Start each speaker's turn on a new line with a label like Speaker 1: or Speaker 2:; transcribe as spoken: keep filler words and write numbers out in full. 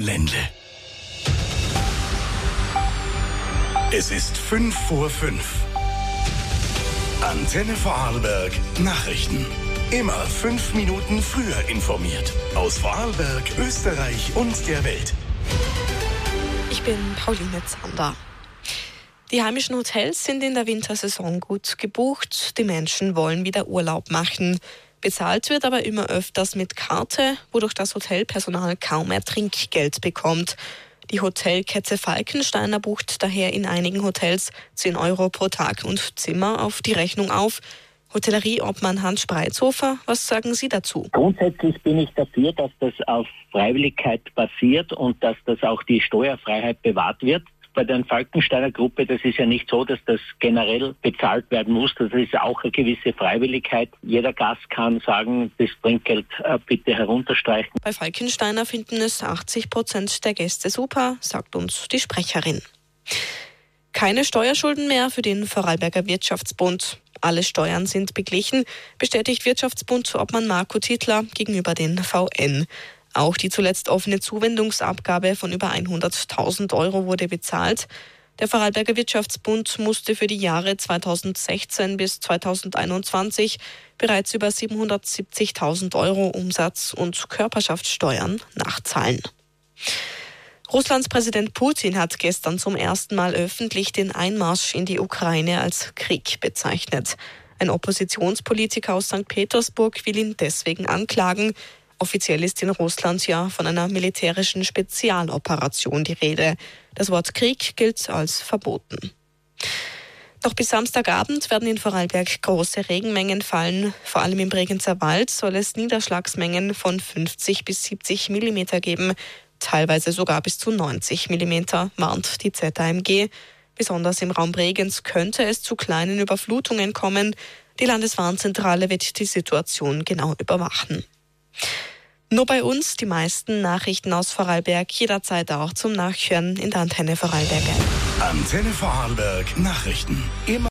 Speaker 1: Ländle. Es ist fünf vor fünf. Antenne Vorarlberg Nachrichten. Immer fünf Minuten früher informiert. Aus Vorarlberg, Österreich und der Welt.
Speaker 2: Ich bin Pauline Zander. Die heimischen Hotels sind in der Wintersaison gut gebucht. Die Menschen wollen wieder Urlaub machen. Bezahlt wird aber immer öfters mit Karte, wodurch das Hotelpersonal kaum mehr Trinkgeld bekommt. Die Hotelkette Falkensteiner bucht daher in einigen Hotels zehn Euro pro Tag und Zimmer auf die Rechnung auf. Hotellerieobmann Hans Spreizhofer, was sagen Sie dazu?
Speaker 3: Grundsätzlich bin ich dafür, dass das auf Freiwilligkeit basiert und dass das auch die Steuerfreiheit bewahrt wird. Bei der Falkensteiner Gruppe, das ist ja nicht so, dass das generell bezahlt werden muss. Das ist auch eine gewisse Freiwilligkeit. Jeder Gast kann sagen, das Trinkgeld äh, bitte herunterstreichen.
Speaker 2: Bei Falkensteiner finden es achtzig Prozent der Gäste super, sagt uns die Sprecherin. Keine Steuerschulden mehr für den Vorarlberger Wirtschaftsbund. Alle Steuern sind beglichen, bestätigt Wirtschaftsbund-Obmann Marco Tittler gegenüber den V N. Auch die zuletzt offene Zuwendungsabgabe von über hunderttausend Euro wurde bezahlt. Der Vorarlberger Wirtschaftsbund musste für die Jahre zweitausendsechzehn bis zweitausendeinundzwanzig bereits über siebenhundertsiebzigtausend Euro Umsatz- und Körperschaftssteuern nachzahlen. Russlands Präsident Putin hat gestern zum ersten Mal öffentlich den Einmarsch in die Ukraine als Krieg bezeichnet. Ein Oppositionspolitiker aus Sankt Petersburg will ihn deswegen anklagen. Offiziell ist in Russland ja von einer militärischen Spezialoperation die Rede. Das Wort Krieg gilt als verboten. Noch bis Samstagabend werden in Vorarlberg große Regenmengen fallen. Vor allem im Bregenzer Wald soll es Niederschlagsmengen von fünfzig bis siebzig Millimeter geben. Teilweise sogar bis zu neunzig Millimeter, warnt die Z A M G. Besonders im Raum Bregenz könnte es zu kleinen Überflutungen kommen. Die Landeswarnzentrale wird die Situation genau überwachen. Nur bei uns die meisten Nachrichten aus Vorarlberg, jederzeit auch zum Nachhören in der Antenne Vorarlberg.
Speaker 1: Antenne Vorarlberg Nachrichten. Immer